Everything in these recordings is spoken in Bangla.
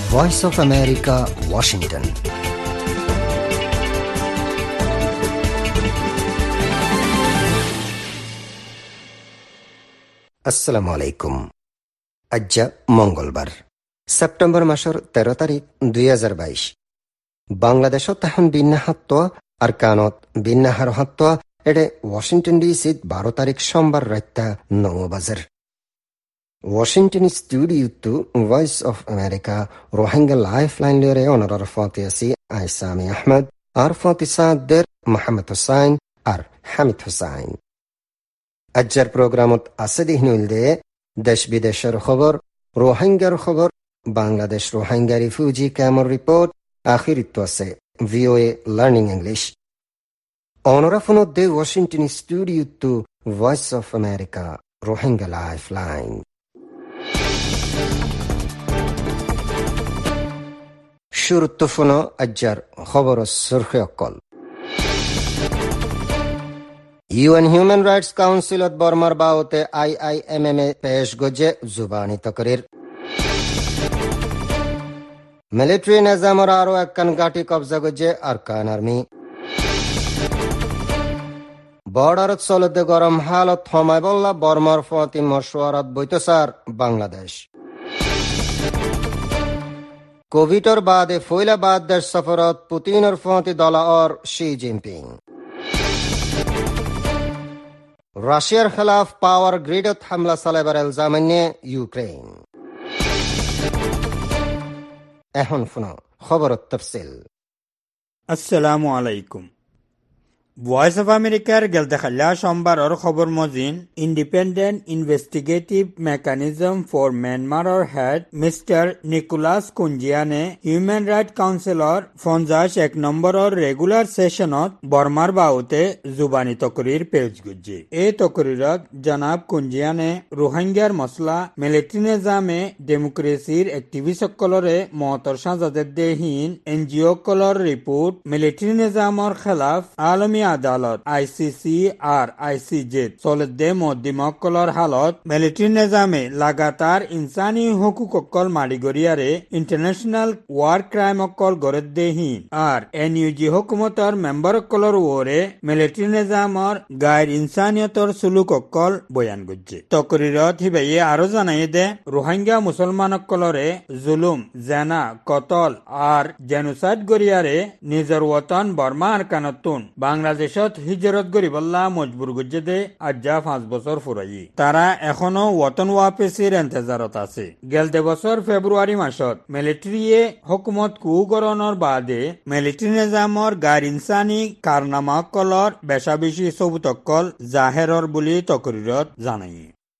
Voice of America, Washington. আসসালামু আলাইকুম। আজ্জা মঙ্গলবার, সেপ্টেম্বর মাসের 13 তারিখ 2022। বাংলাদেশত তাহন বিন্যাহাত্ত আর কানত বিন্যাহার হাত্ত এডে ওয়াশিংটন ডিসিত 12 তারিখ সোমবার রাত্তা 9 বাজের। ওয়াশিংটন স্টুডিওতো Voice of America Rohingya life line লরে অনরার ফাতিয়াসি আইসামি আহমদ আর ফাতিসাদের মোহাম্মদ হুসাইন আর হামিদ হুসাইন। আজ্জার প্রোগ্রামত আছে দিহনুল দে দেশ বিদেশের খবর, রোহিঙ্গার খবর, বাংলাদেশ রোহিঙ্গা রিফিউজি ক্যাম্পর রিপোর্ট, আখিরিত আছে VOA লার্নিং ইংলিশ। অনরা ফোনত দে ওয়াশিংটন স্টুডিওতো Voice of America Rohingya life line. শুরুত ফোন আজ্জার খবর সুরখে অকল। UN হিউম্যান রাইটস কাউন্সিলত বর্মার বাওতে IIMM পেশ গজে জুবানি তকরির। মিলিটারি নিজামর আরো একখান গাটি কবজা গজে আরকান আর্মি। বর্ডারত চলতে গরম হালত থমাই বল্লা বর্মার ফতি মশওয়ারাত বৈতসার বাংলাদেশ। কোভিডর বাদে ফইলা বাদ দেশ সফরত পুতিনের ফতি দলা और শি জিনপিং। রাশিয়ার খেলাফ পাওয়ার গ্রিডত হামলা চালাইবার ইলজাম নিয়ে ইউক্রেন। এখন শুনো খবরত তফসিল। আসসালামু আলাইকুম। ভয়েস অফ আমেরিকার গেলদেখাল্লা সোমবারের খবর মজিন ইন্ডিপেন্ডেন্ট ইনভেস্টিগেটিভ মেকানিজম ফর মিয়ানমারের হেড মিস্টার নিকোলাস কুঞ্জিয়ানে হিউম্যান রাইট কাউন্সিলর 51 নম্বরের রেগুলার সেশনত বর্মার বাউতে জুবানি তকরির পেশ গুজি। এই তকরিরত জনাব কুঞ্জিয়ানে রোহিঙ্গার মসলা মিলিটারি নিজামে ডেমোক্রেসির এক্টিভিস্ট সকলরে মহতর সাজাদের দেহীন NGO কলর রিপোর্ট মিলিটারি নিজামর খেলাফ আলমী আদালত ICC আর ICJ চলতে মধ্যমকলর হালত মিলিটারি নিজামে লাগাতার ইনসানি হকুক অকল মারিগরিয়ারে ইন্টারন্যাশনাল ওয়ার ক্রাইম অকল গড়ে দেহীন আর NUG হুকুমতর মেম্বার অকলর ওরে মিলিটারি নিজামর গায়ের ইনসানিয়তর সুলুক অকল বয়ান গুজছে। তকরিরত হিবাইয়ে আরো জানাই দে রোহিঙ্গা মুসলমান অকলরে জুলুম, জেনা, কতল আর জেনোসাইড গরিয়ারে নিজের ওতন বর্মা আর কানতুন বাংলাদেশত হিজরত গরিবল্লা মজবুর গুজে দে আজ্জা 5 বছর ফুরাই। তারা এখনো ওতন ওয়াপেসির এন্তেজারত আছে। গেলতে বছর ফেব্রুয়ারি মাসত মিলিটারিয়ে হুকুমত কুগরণর বাদে মিলিটারি নিজামর গার ইনসানি কারনামা কলর বেশা বেশি সবুতকল জাহেরর বুলি তকরিরত জানাই।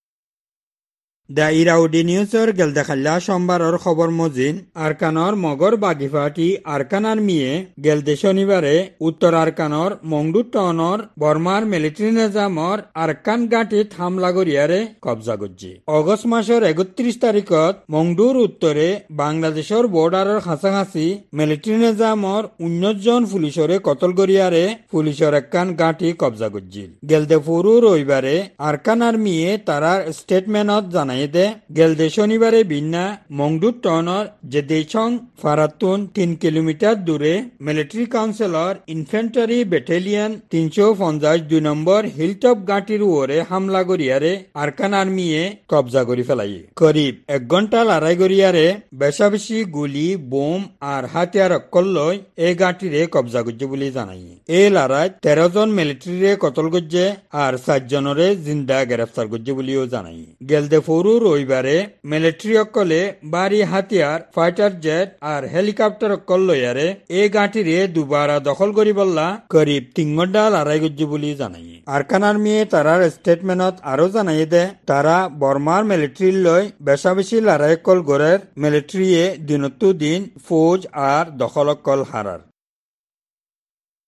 দ্য ইরাউডি নিউজর গেলদেখাল্লা সোমবারের খবর মজিন আরকানর মগর বাগিফাটি আরকানার মিয়ে গেলদে শনিবারে উত্তর আরকানর মংডু টনর বর্মার মিলিটারি নিজামর আরকান গাঁটিত হামলা গরিয়ারে কবজা করছে। অগস্ট মাসের 31 তারিখত মংডুর উত্তরে বাংলাদেশের বর্ডারের কাছাকাছি মিলিটারি নিজামর 19 জন পুলিশরে কতল গরিয়ারে পুলিশের একখান গাঁটি কবজা করছিল। গেলদে ফুরু রবিবারে আরকানার মিয়ে তারার স্টেটমেন্টত জানাই গেলদে শনিবারে বিন্না মংডু টনর যে দেশং ফারাতুন 3 কিলোমিটার দূরে মিলিটারি কাউন্সিলর ইনফেন্ট্রি ব্যাটালিয়ন 352 নম্বর হিলটপ গাঁটির ওরে হামলা গরিয়ারে আরকান আর্মিয়ে কবজা করি ফেলাই। করিব 1 ঘন্টা লড়াই গরিয়ারে বেশা বেশি গুলি, বোম আর হাতিয়ার অক্কল লই এই গাঁটিরে কবজা করছে বলে জানাই। এই লড়াই 13 জন মিলিটারিরে কতল করছে আর 7 জনরে জিন্দা গ্রেফতার করছে বলেও জানাই। গেলদে রবিবারে মিলিটারি অকলে বাড়ি হাতিয়ার, ফাইটার জেট আর হেলিকপ্টার অকল লইয়ারে এই গাঁটিরে দুবারা দখল করি বললা করিব 3 ঘন্টা লড়াই করছে বলে জানাই। আরকান আর্মিয়ে তারার স্টেটমেন্টত আরো জানাই দে তারা বর্মার মিলিটারি লই বেশা বেশি লড়াই কল গড়ের মিলিটারিয়ে দিনতো দিন ফৌজ আর দখল অকল হারার।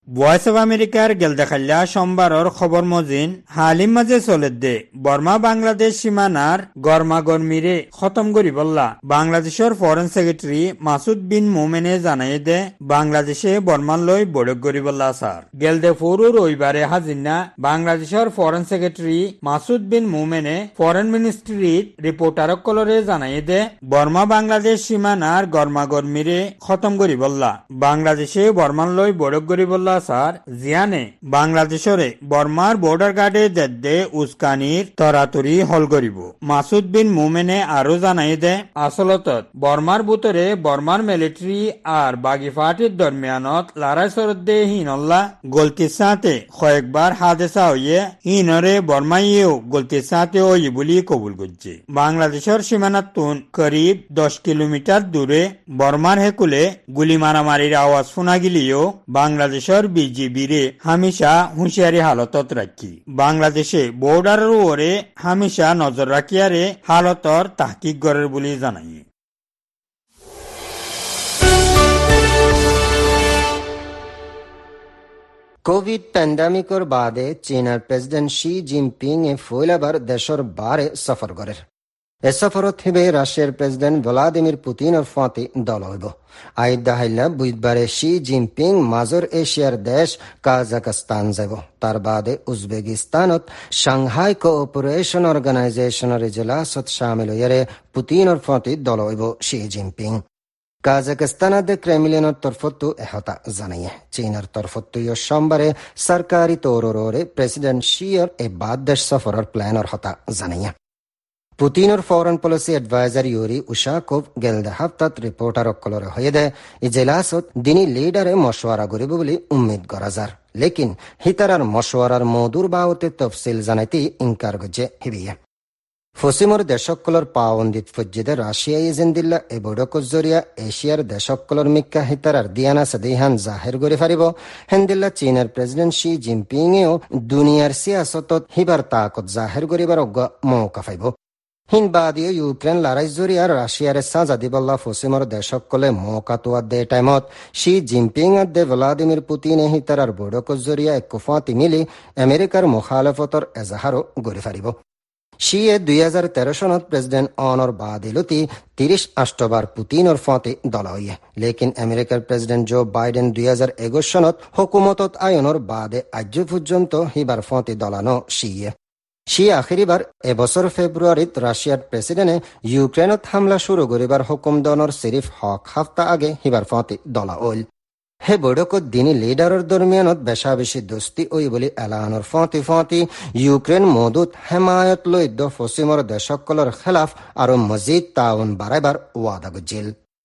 ভয়েস অফ আমেরিকার গেলদেখাল্লা সোমবারর খবর মজিন হালিম মাঝে চলে দে বর্মা বাংলাদেশ সীমানার গরমাগরমিরে খতম করি বললা বাংলাদেশের ফরেন সেক্রেটারি মাসুদ বিন মোমেনে জানাই দে বাংলাদেশে বর্মান লই বৈঠক করি বললা স্যার গেলদে ফরুর রবিবারে হাজিনা বাংলাদেশের ফরেন সেক্রেটারি মাসুদ বিন মোমেনে ফরেন মিনিস্ট্রির রিপোর্টারক কলরে জানাই দে বর্মা বাংলাদেশ সীমানার গরমাগরমিরে খতম করি বললা বাংলাদেশে বর্মান লই বৈঠক করি বললা স্যার জিয়ানে বাংলাদেশরে বর্মার বর্ডার গার্ডে দেদে উস্কানির তরাতরি হল করিব মাসুদ বিন মোমেনে আরো জানাই দে আসলতত বর্মার বুতরে বর্মার মিলিটারি আর বাগি ফাটির দরমিয়ানত লড়াই সরদে হিনল্লা গলতির সাথে কয়েকবার হাদেসা হইয়ে হিনরে বর্মাইয়েও গলতির সাথে ওই বলি কবুল করছে বাংলাদেশের সীমানাতুন করিব 10 কিলোমিটার দূরে বর্মার হেকুলে গুলি মারামারির আওয়াজ শোনা গেলেও বাংলাদেশের বিজিবিরে হামেশা হুঁশিয়ারি হালতত রাখি বাংলাদেশে বর্ডারের ওরে হামেশা নজর রাখিয়ারে হালতর তাহকিক গড়ের বলে জানাই কোভিড প্যান্ডামিকর বাদে চীনের প্রেসিডেন্ট শি জিনপিং এ ফইলাবার দেশের বারে সফর করেন এ সফরত হিবে রাশিয়ার প্রেসিডেন্ট ভ্লাদিমির পুতিনের ফাঁতি দল হইব আইদ দাহাইলা বুধবারে শি জিনপিং মাজর এশিয়ার দেশ কাজাকস্তান যাব তার বাদে উজবেকিস্তানত সাংহাই কোঅপারেশন অর্গানাইজেশনের ইজলাসত শামিল হইয়ারে পুতিনের ফাঁতি দল হইব শি জিনপিং কাজাকস্তানাদে ক্রেমলিনের তরফতো এহতা জানাইয়ে চীনের তরফতো সোমবারে সরকারি তৌরে প্রেসিডেন্ট শিয়র এ বাদ দেশ সফরের প্ল্যানের হতা জানাইয়ে পুতিনের foreign policy adviser Yuri Ushakov গেলদে হাফতাত রিপোর্টার অকলরে হয়ে দে ইজলাসত দিনী লিডারে মশওয়ারা করিব বলে উম্মিদ করা যার লেকিন হিতারার মশওয়ারার মধুর বাউতে তফসিল জানাইতে ইনকার গজে হিবিয়ে ফসিমর দেশকলর পাওন্দিত ফজ্জিদে রাশিয়া ইজেন্দিল্লা এ বৈঠকর জরিয়া এশিয়ার দেশকলর মিক্কা হিতারার দিয়ানা সাদিহান জাহের করে ফারিব হেন্দিল্লা চীনের প্রেসিডেন্ট শি জিনপিং এও দুনিয়ার সিয়াসতত হিবার তাকত জাহের করিবার অজ্ঞ মৌকা ফাইব হিন বাদীয় ইউক্রেন লড়াই জরিয়া রাশিয়ার সাজা দিবল্লা ফসিমর দেশকলে মৌকাতুয়া দে টাইমত শি জিনপিং দে ভ্লাদিমির পুতিন হিতারার বৈঠকর জরিয়া এক কুফাতি মিলি আমেরিকার মুখালফতর এজাহারও গড়ি ফারিব শিয়ে 2013 সনত প্রেসিডেন্ট অনর বাদিলতি 30 অক্টোবর পুতিনের ফাঁতে দলা হইয়ে লেকিন আমেরিকার প্রেসিডেন্ট জো বাইডেন 2021 সনত হুকুমতত আয়নর বাদে আজ পর্যন্ত হিবার ফাঁতে দলানো শি আখিরিবার এবছর ফেব্রুয়ারিত রাশিয়ার প্রেসিডেন্টে ইউক্রেনত হামলা শুরু করিবার হুকুম দনর সিরিফ হক হাফতা আগে হিবার ফাঁতে দলা হইল হে বৈঠকত দিনী লিডারের দরমিয়ানত বেশা বেশি দোস্তি ওই বলি এলানোর ফাঁতি ফাঁতি ইউক্রেন মদুত হেমায়ত লইদ্য ফসিমর দেশকলর খেলাফ আর মজিদ তাউন বাড়াইবার ওয়াদা গজিল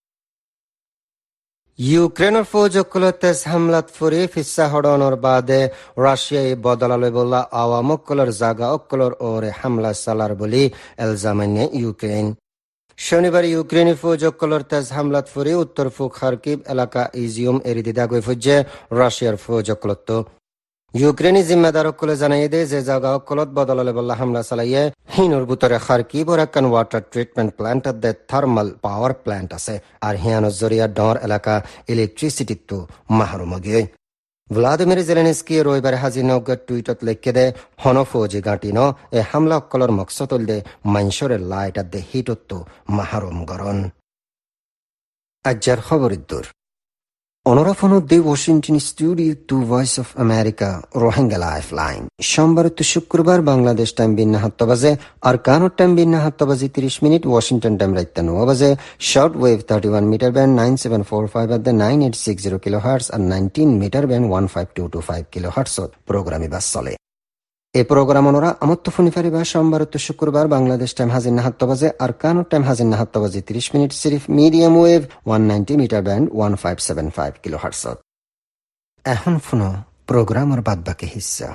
ইউক্রেনের ফৌজকল তেজ হামলাত ফুরি ফিসা হড়ানোর বাদে রাশিয়ায় বদলালে বললা আওয়ামকলর জাগা অকলর ওরে হামলা চালার বলি এলজামাইনে ইউক্রেন শনিবার ইউক্রেনি ফৌজকলর তেজ হামলাত ফুরি উত্তর পূব খার্কিভ এলাকা ইজিউম এরিদিদা গই ফুজে রাশিয়ার ফৌজকলত ইউক্রেনি জিম্মেদারকলে জানাই দে যে জাগা অকলত বদলালে বললা হামলা চালাইয়ে হিনুর ভিতরে খার্কিভ ওর একখান ওয়াটার ট্রিটমেন্ট প্ল্যান্ট দে থার্মাল পাওয়ার প্ল্যান্ট আছে আর হিয়ানোর জরিয়া ডর এলাকা ইলেকট্রিসিটি তো মাহরুম গিয়ে ভ্লাদিমির জেলেনস্কি রবিবারে হাজির নৌকার টুইটত লেখে দে হন ফৌজি গাঁটি ন এ হামলা অকলর মকসদল দে মাইনসরের লাইট দে হিটত মাহরুম গরন আজ্জার খবরের দূর অনরাফনদ্দে Washington studio to Voice of America Rohingya lifeline সোমবার তো শুক্রবার বাংলাদেশ টাইম বিন্না 7 বাজে আর কানোর টাইম বিন্না 7 বাজে 30 মিনিট ওয়াশিংটন টাইম রাত 9 বাজে short wave 31 metre band 9745 at the 9860 kilohertz আর 19 মিটার ব্যান্ড 15225 কিলোহার্টজ প্রোগ্রামে বাস চলে এই প্রোগ্রাম ওনরা আমত্ত ফোনি ফারিবা সোমবার তো শুক্রবার বাংলাদেশ টাইম হাজির না 7 বাজে আর কানোর টাইম হাজির না 7 বাজে 30 মিনিট সিরিফ medium wave 190 metre band 1575 kilohertz এখন ফোনো প্রোগ্রামের বাদ বাকি হিস্সা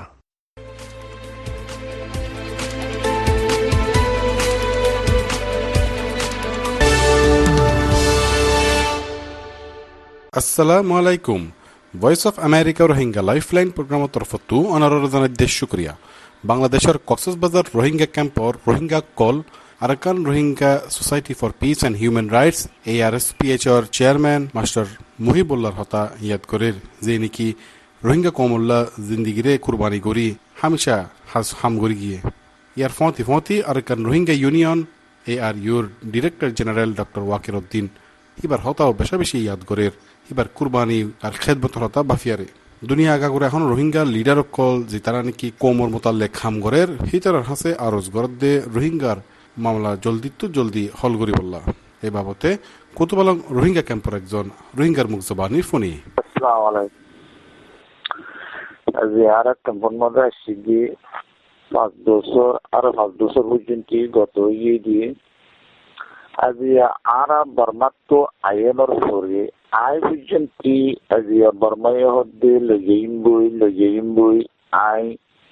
আসসালামু আলাইকুম voice of America Rohingya lifeline প্রোগ্রামের তরফতো অনারর জানাই শুক্রিয়া বাংলাদেশের কক্সবাজার রোহিঙ্গা ক্যাম্পর রোহিঙ্গা কল Arakan Rohingya society for peace and human rights ARSPHর চেয়ারম্যান মাস্টার মুহিবুল্লাহর হতা ইয়াদ করের যে নাকি রোহিঙ্গা কমল্লা জিন্দিগিরে কুরবানি করি হামেশা হাম করি গিয়ে ইয়ার ফতি আরকান রোহিঙ্গা ইউনিয়ন ARUর director general doctor Wakar Uddin এবার হতাও বেশি ইয়াদ করের এবার কুরবানি আর খেদমত হতা বাফিয়ারে দুনিয়া আগা করে এখন রোহিঙ্গা লিডার কল যে তারা নাকি কোমর মোতাল্লে খাম গরের হিতারার হাসে আরজ গরদ দে রোহিঙ্গার মামলা জলদি হল করি বললা এই বাবতে কুতুবালং রোহিঙ্গা ক্যাম্পের একজন রোহিঙ্গার মুখ জবানির ফোনে আসসালামু আলাইকুম জিয়ারা ক্যাম্পের মধ্যে আসছি গিয়ে 5 বছর পর্যন্ত গত ইয়ে দিয়ে আজিয়া আরা বর্মাত্ম আয়েনর পরে আয় পর্যন্ত আজিয়া বর্মায় হদ্দে লজেইম বই আই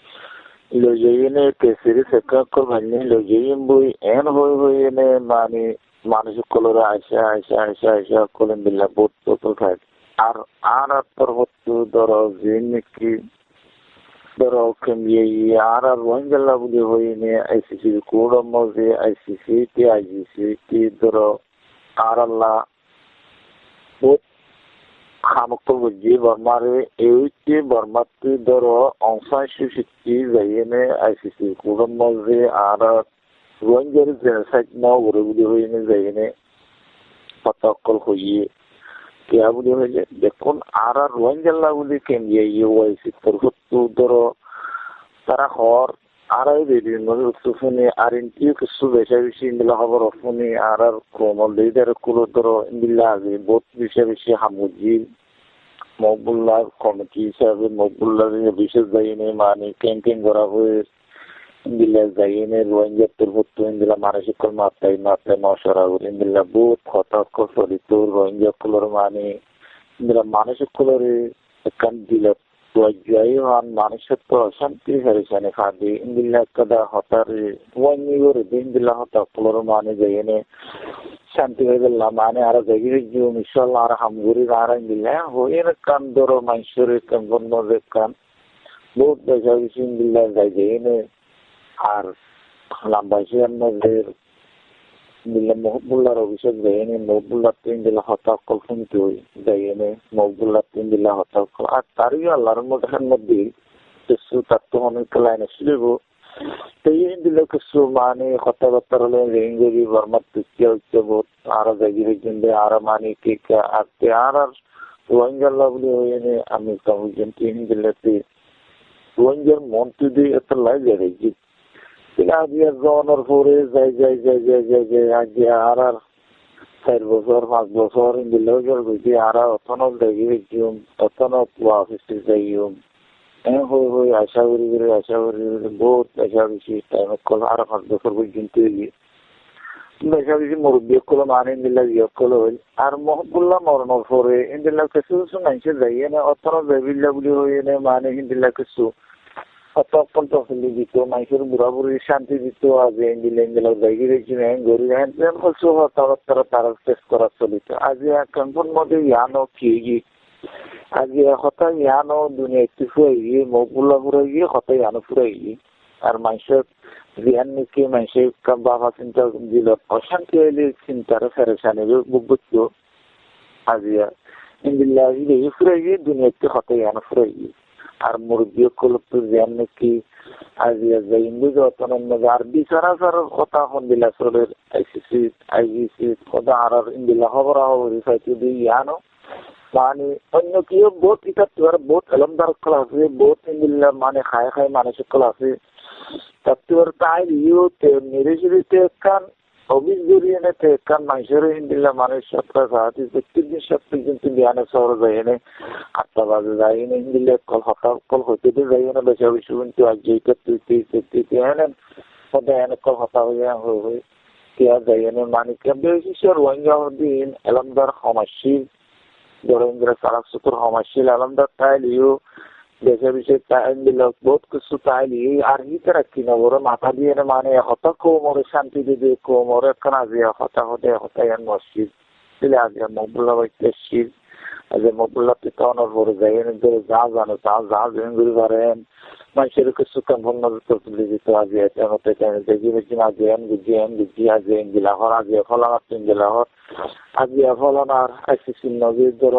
লজেইনে কেসিরি সেকাকর ভান্নি লজেইম বই এন হয়ে মানে মানুষ কলরে আইসা কলেন দিল্লা বোট খায় আর পর্বত ধরো যে নাকি ধরো আর রোহিঙ্গা বলে হইনে ICC কোড মধ্যে ICC IGC ধরো আর আল্লাহ বহুত খামক বুঝি বর্মারে এই বর্মাতে ধরো অংশান সুশিক্ষি যাইনে ICC কোড মধ্যে আর রোহিঙ্গার জেনোসাইড না বলে হইনে যাইনে হতাকল হইয়ে কেয়া বলে হইলে দেখুন আর রোহিঙ্গা বলে কেন্দ্রীয় OIC পর্বত ধরো তারা হর আর শুনে আর ইন্টিও কিছু বেশি মিলা খবর শুনি আর ক্রমল লিডার কুলো ধরো মিলা আগে বহুত বেশি হামুজি মকবুল্লাহ কমিটি হিসাবে মকবুল্লাহ বিশেষ যাইনে মানে ক্যাম্পেইন করা হয়ে ইন্দিলা যাইনে রোহিঙ্গা পর্বত ইন্দিলা মানসিক মাত্রায় মশরা ইন্দিলা বহুত কথা চলিত রোহিঙ্গা কুলোর মানে ইন্দিলা মানসিক কুলোরে এখান দিলা মানুষের তো অশান্তি হয়েছে খাদি ইন্দিলা কাদা হতারে ওয়াইনিগরে ইন্দিলা হতা কুলোর মানে যাইনে শান্তি হয়ে গেল মানে আর জায়গায় জীবন ইনশাল্লাহ আর হামগুড়ি আর ইন্দিলা হয়ে কান ধরো মানুষের কেমন মজে কান বহুত বেশি ইন্দিলা যাইনে আর লাম্বাসিয়ার মধ্যে মহবুল্লার অভিষেক যাইনে মহবুল্লার তিন দিলা হতাকল শুনতে হই যাইনে মহবুল্লার তিন দিলা হতাকল আর তারই আল্লাহর মধ্যে কিছু তাত্ত্ব অনেক লাইন আসলেব এই দিলে কিছু মানে কথাবার্তা হলে রেঞ্জেরি বর্মার তুকিয়া হচ্ছে বহুত আরো জায়গায় কিন্তু আরো মানে কে আর রোহিঙ্গা বলে হইনে আমি কমিশন তিন দিলাতে রোহিঙ্গার মন্ত্রী দিয়ে এত লাগে রেখি আজিয়া জনের পরে যাই আজিয়া আর 4 বছর 5 বছর ইন্দিলেও গেল বুঝি আর অতনক দেখি অতনক অফিসে যাইম হয়ে আশা করি বহুত আশা বেশি টাইম কল আর 5 বছর পর্যন্ত আশা বেশি মুরব্বী কল মানে ইন্দিলা কল হইল আর মহবুল্লাহ মরণের পরে ইন্দিলা কিছু মানুষের যাইয়ে না অতনক দেবিল্লা বলে হয়ে মানে ইন্দিলা কিছু অতপল তহলি দিত মানুষের বুড়া বুড়ি শান্তি দিত আজ ইন্দিলা জায়গায় গড়ি কথাবার্তা তারা শেষ করা চলিত আজ ক্যাম্পের মধ্যে ইয়ানো খেয়ে আজ হতা ইয়ানো দুনিয়া একটু ফুরাই গিয়ে মকবুল্লা ফুরাই গিয়ে হতা ইয়ানো ফুরাই গিয়ে আর মানুষের রিয়ান নিকে মানুষের বাবা চিন্তা দিল অশান্তি হইলে চিন্তার ফেরেশানি বুঝতো আজিয়া ইন্দিল্লা ফুরাই গিয়ে দুনিয়া একটু হতা ইয়ানো ফুরাই গিয়ে আর মুরব্বী কলপ যেন নাকি আজিয়া যাইন্দি অতনন্য আর বিচারাচার কথা হন দিলা চলের IGC কথা আর ইন্দিলা খবর হইতে দিয়ে ইয়ানো মানে অন্য কেউ বহুত ইতার বহুত এলমদার কল আছে বহুত ইন্দিলা মানে খায় মানসিক কল আছে তার তাই ইউ নিরেশিতে কান অফিস জড়িয়ে নেতে কান মানুষের ইন্দিলা মানুষ সপ্তাহ সাহায্য প্রত্যেকদিন সপ্তাহ কিন্তু বিয়ানে শহর যাইনে 8টা বাজে যাইনে ইন্দিলা কল হইতে যাইনে বেশি কিন্তু আজ যেটা তুই হেনেন এনে কল হতা হয়ে কেয়া যাইনে মানে কে বেশি রোহিঙ্গা দিন এলমদার সমস্যা রোহিঙ্গা সারা সুতোর সমস্যা এলমদার তাই ইউ দেশে টাইম দিল বহুত কিছু তাইলি আর হিতারা কিনা বড় মাথা দিয়ে মানে হতা কোমরে শান্তি দিয়ে কোমরে কানা দিয়ে হতায়ান মসজিদ দিলে আজ মকবুল্লাহ বাইতে শীত আজ মকবুল্লাহ পিতানোর পরে যাই যা জানো যা ঘুরে পারেন মানুষের কিছু কেমন নজর তুলে দিত আজ দেখি বেশি বুঝি আজ গিলাহর আজ ফলানার তিন গিলাহর আজ ফলানার ICC নজর ধরো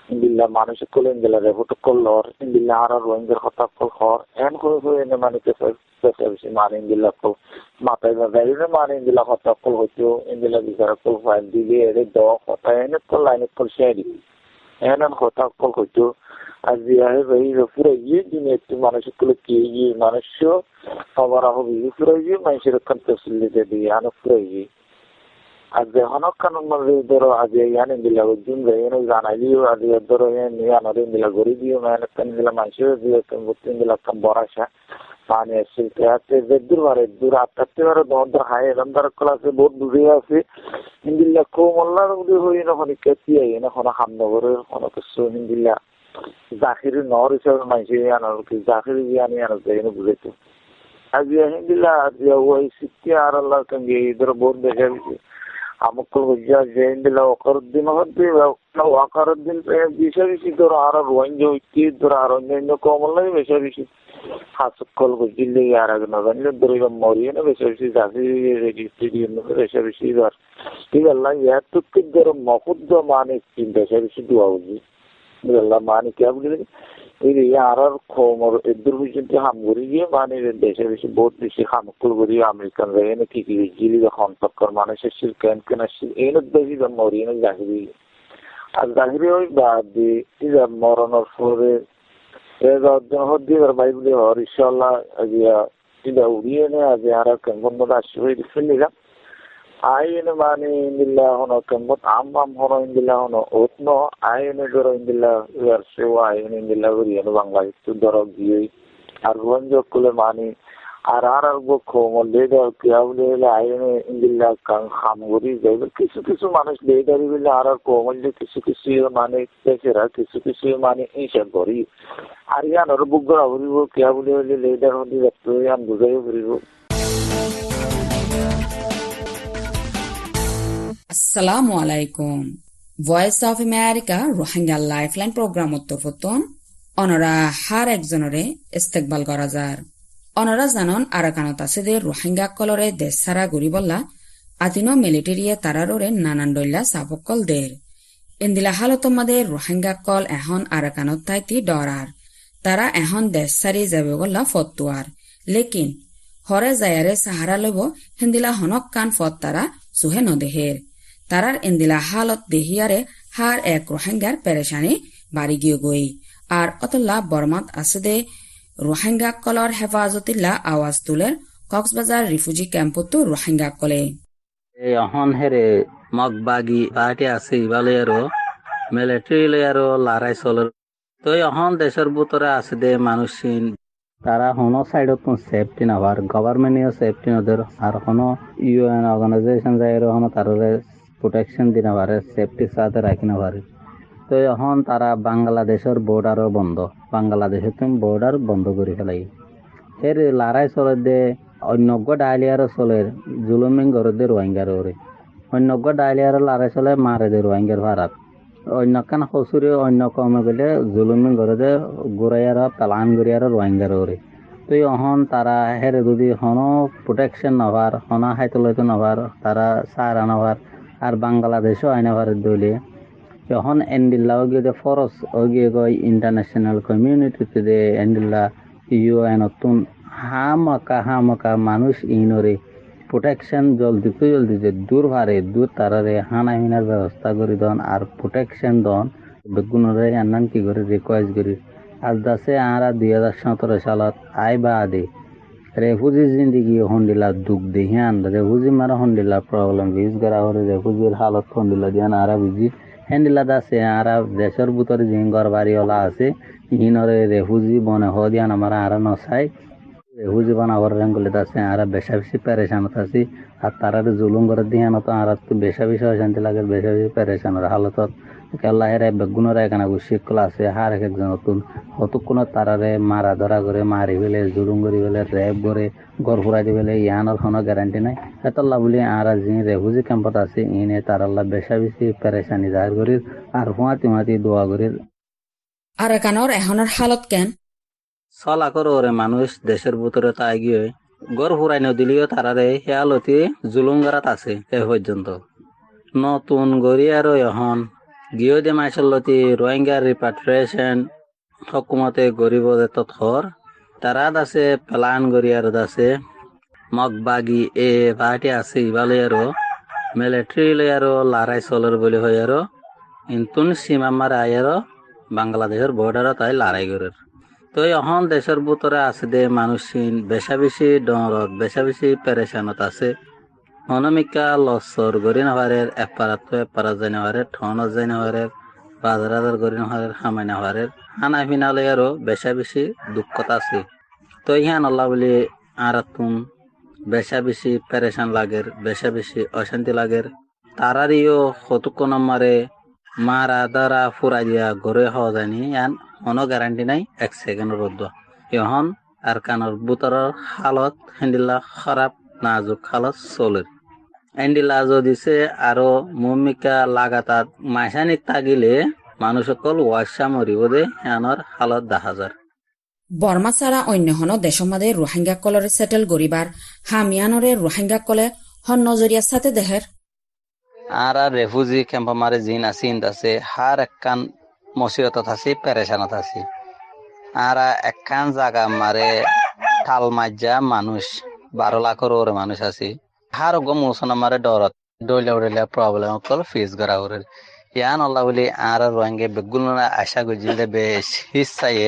ইন্দিল্লা মানুষ কল ইন্দিল্লা রেভোট কলর ইন্দিল্লা আর রোহিঙ্গার হতা কল হর এন হয়ে এনে মানে বেশি মানে ইন্দিল্লা কল মাথায় বাজারে মানে ইন্দিল্লা হতা কল হইতো ইন্দিল্লা বিচারা কল ফাইল দিলে এর দ হতা এনে কল লাইনে কল শেয়ারি এন হতা কল হইতো আর জিয়াহে ভাই পুরো ইয়ে দিনে একটু মানুষ কলে কে ইয়ে মানুষ খবর হবে পুরো ইয়ে মানুষের কন্ট্রোসিলিতে দিয়ে আনো পুরো ইয়ে আর যখন কানুন মানে ধরো আজ ইয়ানে দিলা দিন যাই জানাইলিও আজ ধরো ইয়ানোর দিলা গড়ি দিও মানে দিলা মানুষের দিয়ে দিলা বরাসা পানি আসছে দূর বারে দূর আটটাতে বারে দর হাই এরম ধর ক্লাসে বহুত দূরে আছে ইন্দিল্লা কোমল্লার উদয় হই না হনি কেসি আই না হন হামনগরের হন কিছু ইন্দিল্লা জাহিরি নর হিসাবে মানুষের আনার কি জাহিরি আনি আনার যাই না বুঝাইতো আজ ইন্দিল্লা আজ ওই সিটি আর আল্লাহ সঙ্গে ইধর বহুত দেখা গেছে আমকল হইয়া যে ইন্দিল্লা ওয়াকারুদ্দিন হচ্ছে ওয়াকারুদ্দিন বেশি বেশি ধরো আর রোহিঙ্গা হইতে ধরো আর অন্যান্য কমল্লাই বেশি বেশি হাসকল বুঝলে আর আগে না জানলে ধরে মরিয়ে না বেশি বেশি জাতি রেজিস্ট্রি বেশি বেশি ধর ঠিক আল্লাহ এত ধরো মকুদ্দ মানে বেশি বেশি দোয়া বুঝি আল্লাহ মানে কে বুঝলি এই আর খবর এদুর পর্যন্ত হাম করি গিয়ে মানে দেশে বেশি বহুত বেশি হামকুল করি আমেরিকান যায় না কি কি জিলি যখন টক্কর মানুষের শিল্পেন কেনা এই বেশি মরিয়ে না জাহিরি আর জাহিরি ওই বাদ দিয়ে মরণের পরে বাইবলি হর ইনশাল্লাহ ইদা উড়িয়ে নে আজ আর কেমন আসবে ফেলিলাম আইন মানে ইন্দিল্লা হনো কেমন আম হনো ইন্দিল্লা হনো ওতন আইনে ধরো ইন্দিল্লা সেও আইন ইন্দিল্লা উড়িয়ে বাংলা একটু ধরো গিয়ে আর রঞ্জ কুলে মানে আর লেডার কেবলে আইনে ইন্দিল্লা খামগুড়ি যাইবে কিছু কিছু মানুষ লেডারি বলে আর কোমলে কিছু কিছু মানে পেশেরা কিছু কিছু মানে হিসাব করি আর ইয়ান আর বুক করা ভরিব কেবলে হলে লেডার হলে যাতে আম বুঝাই ভরিব। আসসালামু আলাইকুম। Voice of America Rohingya lifeline programme তরফতন অনরা হার একজনরে ইস্তেকবাল করা যার অনরা জানন আরাকানত আছে যে রোহিঙ্গা কলরে দেশ সারা ঘুরি বললা আতিনো মিলিটারিয়ে তারারে নানান ডল্লা সাপকল দের ইন্দিলা হালত মাদে রোহিঙ্গা কল এখন আরাকানত তাইতি ডরার তারা এখন দেশ সারি যাবে বললা ফতুয়ার লেকিন হরে যায়ারে সাহারা লব হিন্দিলা হনক কান ফত তারা সুহে নদেহের তারার ইন্দিলা হালত দেহিয়ারে হার এক রোহিঙ্গার পেরেশানি বাড়ি গিয়ে গই আর অতল্লা বর্মাত আছে দে রোহিঙ্গা কলর হেফাজতিল্লা আওয়াজ তুলের কক্সবাজার রিফিউজি ক্যাম্পতো রোহিঙ্গা কলে এখন হেরে মগবাগি পার্টি আছে ইবালে আরো মিলিটারি আরো লড়াই চলের তো এখন দেশের ভিতরে আছে দে মানুষ তারা কোনো সাইডত সেফটি নাবার গভর্নমেন্টও সেফটি নদের আর কোনো ইউএন অর্গানাইজেশন যাই কোনো তারে প্রোটেকশন দি নাবারে সেফটির সাথে রাখি নাবারে তো এখন তারা বাংলাদেশের বর্ডারও বন্ধ বাংলাদেশের তুমি বর্ডার বন্ধ করে ফেলাই এর লড়াই চলে দে অন্যজ্ঞ ডাইলিয়ারও চলে জুলুমিং করে দে রোহিঙ্গার ওরে অন্যজ্ঞ ডাইলিয়ারও লড়াই চলে মারে দে রোহিঙ্গার ভাড়াত অন্য কান হসুরি অন্য কমে গেলে জুলুমিং করে দে গুড়াইয়ার তালান গুড়িয়ার রোহিঙ্গার ওরে তো এখন তারা হেরে যদি হনো প্রোটেকশন নভার হনা হাইতলয়তো নভার তারা সারা নভার আর বাংলাদেশও আইনাভার দলে এখন এন্ডিল্লা গিয়ে ফরস গিয়ে গই ইন্টারন্যাশনাল কমিউনিটিতে দে এন্ডিল্লা ইউএন নতুন হামাকা মানুষ ইনরে প্রোটেকশন জলদি যে দূর ভারে দূর তারারে হানা হিনার ব্যবস্থা করে দন আর প্রোটেকশন দন বেগুনরে আনান কি করে রিকোয়েস্ট করি আজ দাসে আরা 2017 সালত আই বা আদে রেফুজি জিন্দগি হন্ডিলা দুঃখ দেহিয়ান রেফুজি মারা হন্ডিলা প্রবলেম ভিজ করা হরে রেফুজির হালত হন্ডিলা দিয়ান আরা বুঝি হ্যান্ডিলা দাসে আরা দেশের ভিতরে যে ঘর বাড়িওয়ালা আছে ইনরে রেফুজি বনে হ দিয়ান আমার আরা নসাই রেফুজি বানাবার রেঙ্গুলে দাসে আরা বেশা বেশি পেরেশানত আছি আর তারারে জুলুম করে দিয়ান তো আরা তো বেশা বেশি অশান্তি লাগে বেশা বেশি পেরেশানের হালতত কেল্লাহের বেগুনের এখানে শিক্ষল আছে হার এক একজন নতুন হতক্ষণ তারারে মারা ধরা করে মারি ফেলে জুলুম করে ফেলে রেপ করে ঘর ফুরাই দি ফেলে ইয়ানোর কোনো গ্যারান্টি নাই এতল্লা বলি আর যে রেফুজি ক্যাম্পত আছে ইনে তারাল্লা বেশা বেশি পেরেশানি জাহির করি আর হুঁয়াতি দোয়া করি আরাকানোর এখনের হালত কেন চলা করো ওরে মানুষ দেশের ভিতরে তাই গিয়ে ঘর ফুরাই নদিলেও তারারে হেয়ালতি জুলুম করাত আছে এ পর্যন্ত নতুন গড়ি আর এখন গিয়ে দে মাইসল্লতি রোহিঙ্গা রিপাট্রিয়েশন হকুমতে গরিব থর তারা আছে প্লান গরিয়ার আছে মগবাগি এ পার্টি আছে ইবালে আরো মিলিটারি লেয়ারও লড়াই চলের বলে হয় আরো ইন্তুন সীমা মারা আরো বাংলাদেশের বর্ডারও তাই লড়াই করে তো এখন দেশের ভিতরে আছে দে মানুষিন বেশা বেশি ডরত বেশা বেশি পেরেশানত আছে অনমিকা লসর গরি নাহারের এপারা যাই নাহারের ঠনত যাই নাহারের বাজার গরি নাহারের হামাই নাহারের হানা ফিনালে আরো বেশা বেশি দুঃখত আছে তো ইহান আল্লাহ বলি আর তুম বেশা বেশি পেরেশান লাগের বেশা বেশি অশান্তি লাগের তারারিও কতক নম্বরে মারা দ্বারা ফুরা দিয়া ঘরে হওয়া যায়নি ইয়ান কোনো গ্যারান্টি নাই 1 সেকেন্ডের রোদ এখন আর কানোর বুতরের হালত হেন্ডিল্লা খারাপ নাজুক হালত চলের এন্ডিলা দিছে আরো মমিকা লাগাতার মাসানিক তাগিলে মানুষ সকল ওয়াসা মরিব দে ইয়ানোর হালত দেখা যায় বর্মা ছাড়া অন্য হন দেশমাদে রোহিঙ্গা কলরে সেটেল গরিবার হামিয়ানরে রোহিঙ্গা কলে হন নজরিয়ার সাথে দেহের আর রেফুজি ক্যাম্প মারে জিন আছে ইন্দাছে হার একখান মসিবতত আছে পেরেশানত আছে আর একখান জায়গা মারে ঠাল মাজা মানুষ 12 লাখের ওরে মানুষ আছে হার গো মোসন মারে ডরত ডইলা প্রবলেম কল ফেস করা ওরে ইয়ান আল্লাহ বলি আর রোহিঙ্গা বেগুন আশা গজিলে বেশ হিসায়ে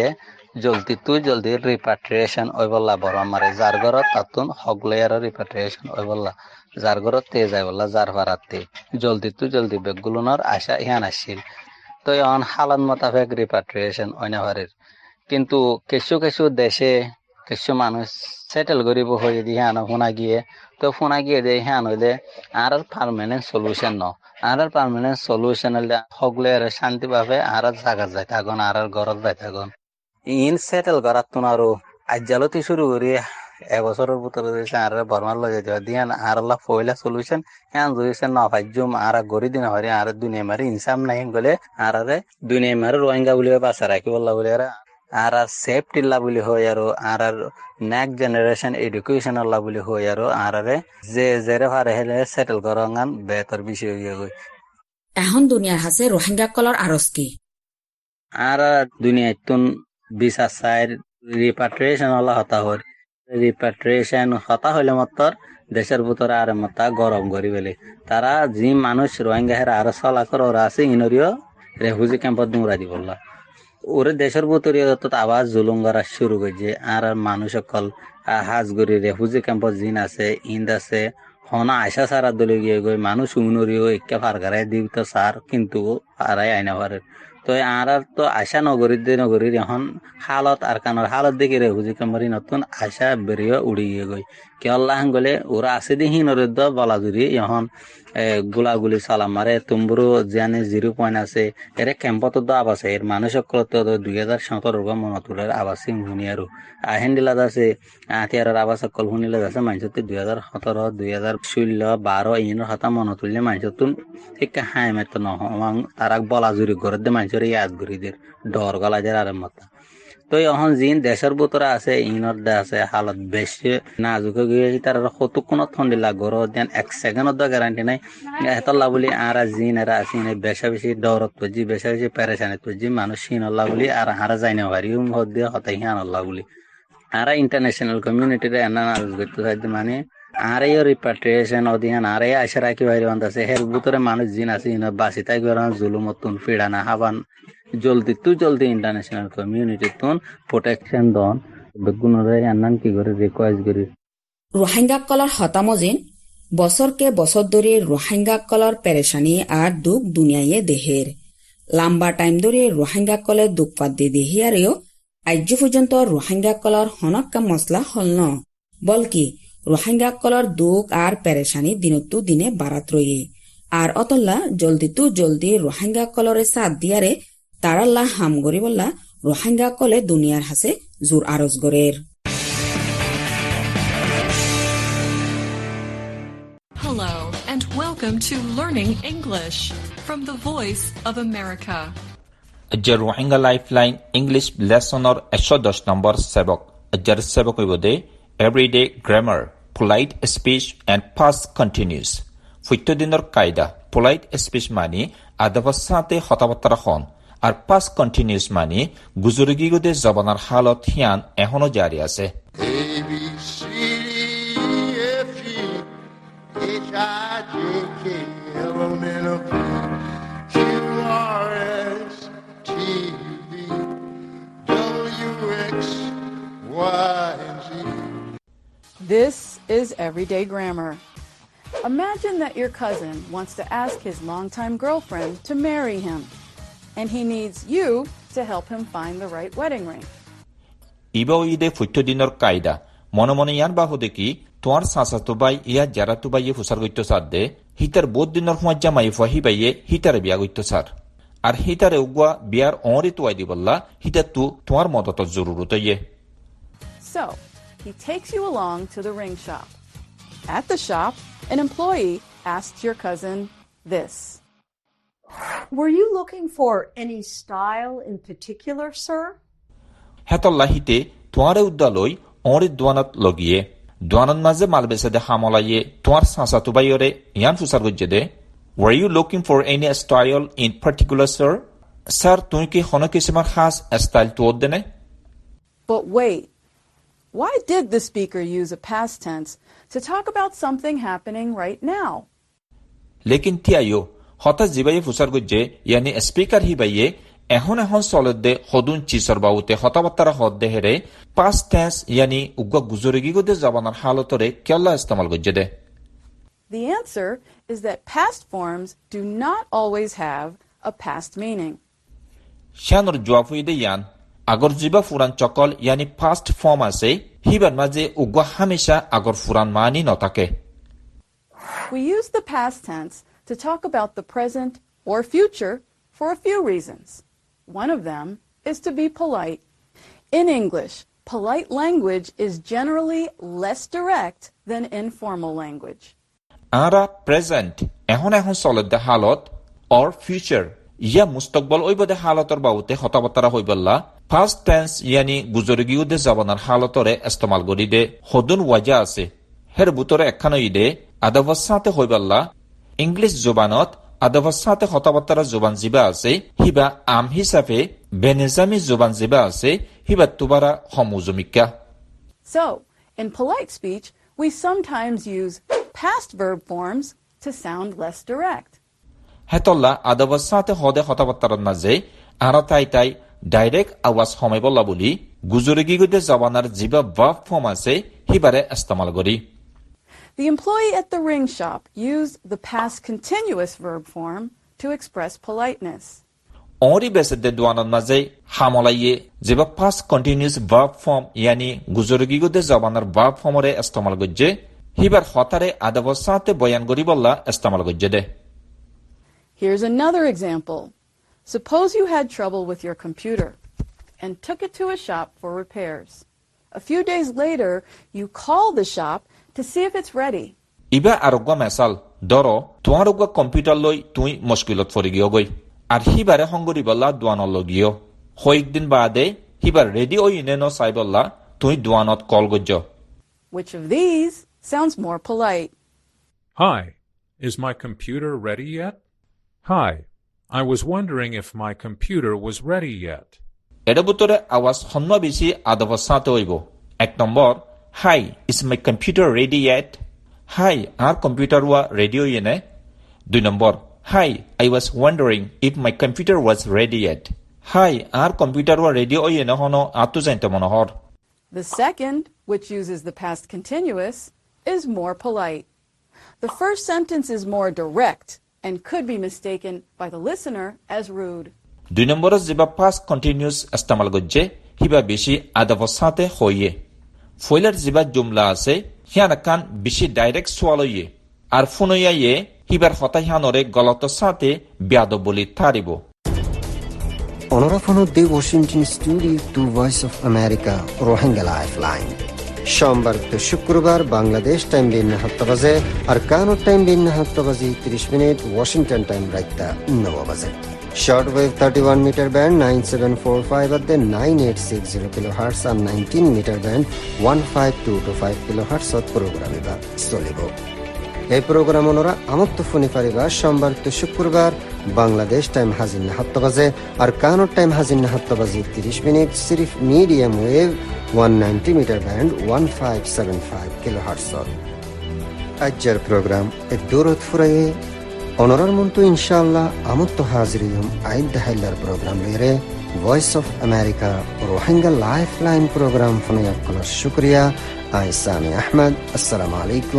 জলদি রিপাট্রিয়েশন ওইবল্লা বড় মারে যার ঘরত তাতুন হগলেয়ার রিপাট্রিয়েশন ওইবল্লা যার ঘরত তে যায় বললা যার ভাড়াতে জলদি বেগুলোর আশা ইহান আসছিল তো এখন হালাত মোতাবেক রিপাট্রিয়েশন অইনাভারের কিন্তু কিছু দেশে কিছু মানুষ সেটেল গরিব হয়ে দিয়ে হ্যাঁ ফোনা গিয়ে দিয়ে হ্যাঁ হইলে আর পার্মানেন্ট সলিউশন আর পার্মানেন্ট সলিউশন হলে হগলেয়ার শান্তি ভাবে আর জায়গা যায় থাকুন আর ঘরত যাই থাকুন ইন সেটেল করার তো আরো আজ্জালতি শুরু করি এবছরের ভিতরে আর বর্মার লগে যাওয়া দিয়ে আর পয়লা সলিউশন হ্যাঁ সলিউশন না ভাজ্যম আর গড়ি দিন হরে আর দুনিয়া মারি ইনসাম নাই গলে আর দুনিয়া মারি রোহিঙ্গা বলে বাসা রাখি বললা বলে আর সেফটি লা বলে হয় আর নেক্সট জেনারেশন এডুকেশন আল্লাহ বলে হয় আর যে জেরে ভারে হেলে সেটেল করাঙ্গান বেতর বিষয় হয়ে গই এখন দুনিয়ার হাসে রোহিঙ্গা কলর আরস কি আর দুনিয়ায় তুন বিচার সাইড রিপাট্রিয়েশন হলা হতা হর রিপাট্রিয়েশন হতা হইলে মাত্র দেশের ভিতরে আর মাত্রা গরম করি বলে তারা যে মানুষ রোহিঙ্গা হেরা আর চলা করে ওরা আছে ইনরিও রেফিউজি ক্যাম্পত দৌড়া দি বললা ওরে দেশের ভিতরে আবার জুলুম করা শুরু করছে আর মানুষ সকল হাজগরি রেফিউজি ক্যাম্পত জিন আছে ইন্দ আছে হনা আশা সারা দলে গিয়ে গই মানুষ উনরিও একে ফার গাড়াই দিত সার কিন্তু আরাই আইনা পারে তো আর তো আশা নগরীর এখন হালত আর কানোর হালত দেখি রেফিউজি ক্যাম্পরি নতুন আশা বেরিয়ে উড়ি গিয়ে গই কেল্লাহ গলে ওরা আছে দেখি নরদ বলাজুরি এখন গুলাগুলি সালাম মারে তুমবুরু জানে 0 পয়েন্ট আছে এর ক্যাম্পত আবাস এর মানুষ সকল 2017 মনতুরের আবাসী হুনিয়ারু আহেন্ডিলাদ আছে আতিয়ার আবাস সকল হুনিলাদ আছে মানুষতে 2017 2016 12 ইনের হাতা মনতুললে মানুষতুন ঠিক হাই মেত নহং তারাক বলাজুরি করে দে মানুষের ইয়াদ গরিদের ডর গলাজের আর মত তো এখন জিন দেশের ভিতরে আছে ইনর দে আছে হালত বেশি নাজুক গিয়ে তার কত কোন ঠন্ডি লাগর দেন 1 সেকেন্ড গ্যারান্টি নাই এতলা বলি আর জিন এরা আছে বেশা বেশি ডরত জি বেশা বেশি পেরেশানি তো জি মানুষ ইনল্লাহ বলি আর হারা যায় না পারি হদ্দে হতাই আল্লাহ বলি আর ইন্টারন্যাশনাল কমিউনিটি রে না নাজ করতে চাইতে মানে আর এই রিপাট্রিয়েশন অধিহান আর এই আশা রাখি বাইরে আছে হের ভিতরে মানুষ জিন আছে ইন বাসি তাই জুলুমতুন ফিড়ানা হাবান জলদি ইন্টারন্যাশনাল কমিউনিটি তুন প্রোটেকশন দন বেগুনরে আনান কি করে রিকোয়েস্ট করি রোহিঙ্গা কলর হতামজিন বছরকে বছর ধরে রোহিঙ্গা কলর পেরেশানি আর দুঃখ দুনিয়ায় দেহের লম্বা টাইম ধরে রোহিঙ্গা কলের দুঃখ পাত দিয়ে দেহিয়ারেও আজ পর্যন্ত রোহিঙ্গা কলর হনক্কা মশলা হল ন বলকি রোহিঙ্গা কলর দুঃখ আর পেরেশানি দিনতু দিনে বাড়াত রয়ে আর অতল্লা জলদি রোহিঙ্গা কলরে সাথ দিয়ারে তারাল্লা হাম গরি বললা রোহিঙ্গা কলে দুনিয়ার হাসে জোর আরজ গরের Hello and welcome to Learning English from the Voice of America. Ajar Rohingya Lifeline English lesson or 110 number sebok. Ajar sebok ibode everyday grammar, polite speech and past continuous. Fuito dinor kaida polite speech mani adavas sate hatabattara khon আর past continuous mani guzurigigude zabanar halat hian ehono jari আছে This is Everyday Grammar. Imagine that your cousin wants to ask his longtime girlfriend to marry him, and he needs you to help him find the right wedding ring. Ibo ide futto dinor kaida. Mono yan bahudeki tuar sasatubai iya jaratubai fusargoito sadde hitar bod dinor huajja mai fahibaye hitar biagoito sar. Ar hitare ugwa biar onri tuai diballa hitatu tuar modoto zururutoye. So, he takes you along to the ring shop. At the shop, an employee asks your cousin this. Were you looking for any style in particular, sir? Hetolla hite tuare uddaloi onri duanat logie. Duanan maze malbesede hamolaye tuar sasatubayore yan fusargojede. Were you looking for any style in particular, sir? Sir, tui ki hono kisimar khas style tuoddene? But wait. Why did the speaker use a past tense to talk about something happening right now? Lekin tiayo hota jibaye fusargojje yani speaker hibaye ehon solode hodun chisar baute hotabattara hodde here past tense yani ugwa guzurigigode zabanar halotore kyalla istemal gojjede. The answer is that past forms do not always have a past meaning. Shanor jwafuide yan agor jiba furan chokol yani past form ase hiban maje ugwa hamisha agor furan mani notake. We use the past tense to talk about the present or future for a few reasons. One of them is to be polite. In English, polite language is generally less direct than informal language. Ara present ehon solode halot or future ya mustaqbal oibode halator baute hotabattara hoiballa past tense yani guzurigiyude zabanar halatore istemal goride hodun waja ase her butore ekhanoide adavasate hoiballa English zubanot adavasate hotabattara zuban jiba ase hiba am hisabe benezami zuban jiba ase hiba tubara homuzumika. So, in polite speech, we sometimes use past verb forms to sound less direct. Hetolla adavasate hode hotabattaran maje aratai direct awas homebolla boli guzurigigude zabanar jiba verb form ase hibare istemal gori. The employee at the ring shop used the past continuous verb form to express politeness. Ori besede duanan maje hamolaye jiba past continuous verb form yani guzurigigude zabanar verb formore istemal gojje hibar hotare adavasate boyan gori bolla istemal gojjede. Here's another example. Suppose you had trouble with your computer and took it to a shop for repairs. A few days later, you call the shop to see if it's ready. Iba arogwa mesal doro tuarogwa computer loi tui mushkilot forigio goi ar hibare hongori balla duanologio hoik din baade hibar ready oi neno saiballa tui duanot call gojjo. Which of these sounds more polite? Hi, is my computer ready yet? Hi, I was wondering if my computer was ready yet. Edabutore awas honno bishi adavasate oibo. Ek number, hi, is my computer ready yet? Hi, our computer wa ready yene? 2 number, hi, I was wondering if my computer was ready yet. Hi, our computer wa ready yene hono atu zainte monohor. The second, which uses the past continuous, is more polite. The first sentence is more direct and could be mistaken by the listener as rude. 2 number jiba past continuous istemal gojje hiba bishi adavasate hoye. Foiler jiba jumla ase hiana kan bishi direct swaloye ar funoya ye hibar hota hianore galato sate biado boli taribo. অনরাফনো the Washington studio to Voice of America Rohingya lifeline সোমবার তো শুক্রবার বাংলাদেশ টাইম বিন 7 বাজে আর কানো টাইম বিন 7 বাজে 30 মিনিট ওয়াশিংটন টাইম রাইতা 9 বাজে short wave 31 metre band 9745 at the 9860 kilohertz and 19 meter band 1522 kilohertz প্রোগ্রামে বা চলিব এই প্রোগ্রাম ওনারা আমত্ত ফোনি পারিবার সোমবার তো শুক্রবার বাংলাদেশ টাইম হাজির না 7 বাজে আর কানাডা টাইম হাজির না 7 বাজে 30 মিনিট সিরিফ medium wave 190 metre band 1575 kilohertz আজকের প্রোগ্রাম এ দূরত ফুরায়ে অনরার মন্তু ইনশাআল্লাহ আমত্ত হাজিরিয়ম আইদ হাইলার প্রোগ্রাম লেরে Voice of America Rohingya lifeline programme ফোনে আপনার শুকরিয়া আই সামি আহমদ আসসালামু আলাইকুম